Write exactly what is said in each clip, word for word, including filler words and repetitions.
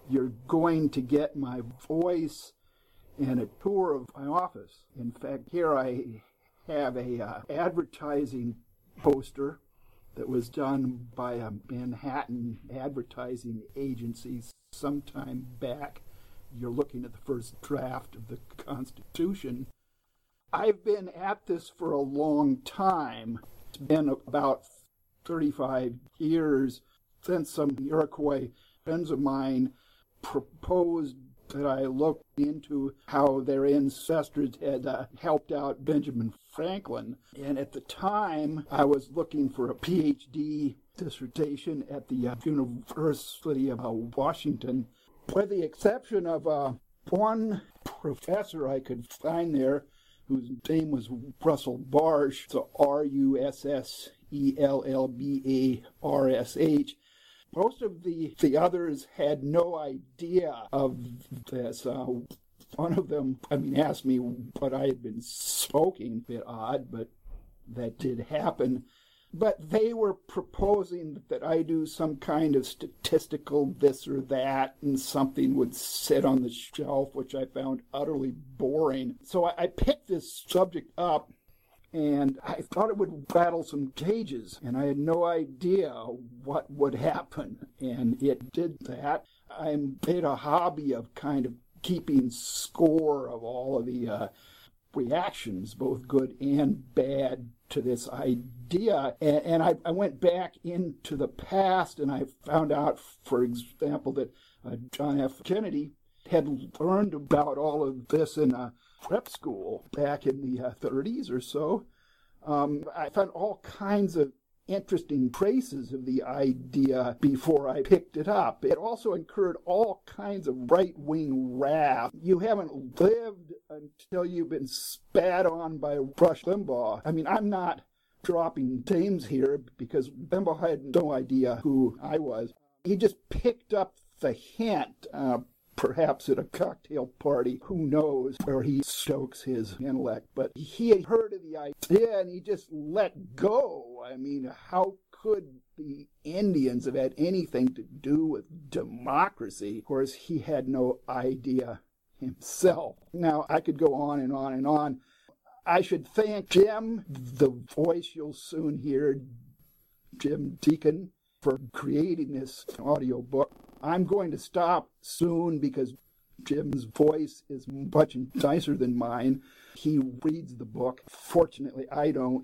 you're going to get my voice and a tour of my office. In fact, here I have a uh, advertising poster that was done by a Manhattan advertising agency sometime back. You're looking at the first draft of the Constitution. I've been at this for a long time. It's been about thirty-five years since some Iroquois friends of mine proposed that I look into how their ancestors had uh, helped out Benjamin Franklin. And at the time, I was looking for a P H D dissertation at the uh, University of uh, Washington, with the exception of uh, one professor I could find there, whose name was Russell Barsh, so R U S S E L L B A R S H. Most of the, the others had no idea of this. Uh, one of them, I mean, asked me what I had been smoking. A bit odd, but that did happen. But they were proposing that I do some kind of statistical this or that, and something would sit on the shelf, which I found utterly boring. So I, I picked this subject up, and I thought it would rattle some cages, and I had no idea what would happen, and it did that. I made a hobby of kind of keeping score of all of the uh, reactions, both good and bad, to this idea. And, and I, I went back into the past, and I found out, for example, that uh, John F. Kennedy had learned about all of this in a prep school back in the uh, thirties or so. Um, I found all kinds of interesting traces of the idea before I picked it up. It also incurred all kinds of right-wing wrath. You haven't lived until you've been spat on by Rush Limbaugh. I mean, I'm not dropping names here because Limbaugh had no idea who I was. He just picked up the hint, uh, perhaps at a cocktail party, who knows where he stokes his intellect. But he had heard of the idea and he just let go. I mean, how could the Indians have had anything to do with democracy? Of course, he had no idea himself. Now, I could go on and on and on. I should thank Jim, the voice you'll soon hear, Jim Deacon, for creating this audiobook. I'm going to stop soon because Jim's voice is much nicer than mine. He reads the book. Fortunately, I don't.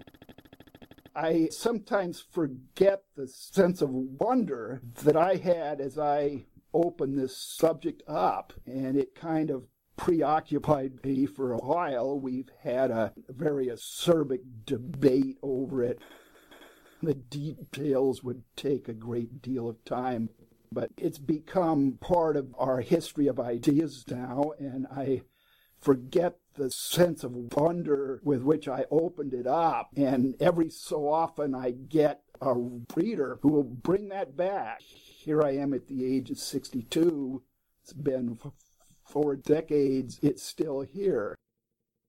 I sometimes forget the sense of wonder that I had as I opened this subject up, and it kind of preoccupied me for a while. We've had a very acerbic debate over it. The details would take a great deal of time. But it's become part of our history of ideas now, and I forget the sense of wonder with which I opened it up. And every so often I get a reader who will bring that back. Here I am at the age of sixty-two. It's been f- four decades. It's still here.